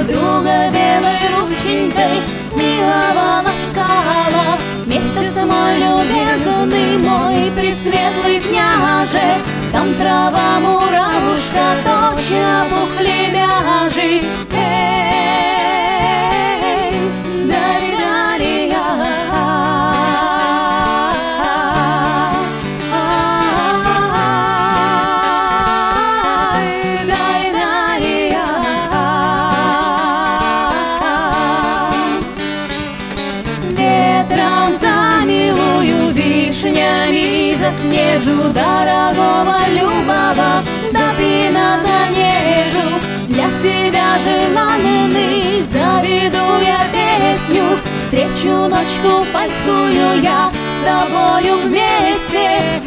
друга белой рученькой милого ласкала. Месяц мой любезный, мой пресветлый княже, там трава муравушка, точно пухли мяжи. Заснежу дорогого любого, до пина занежу. Для тебя желанный заведу я песню, встречу ночку польскую я с тобою вместе.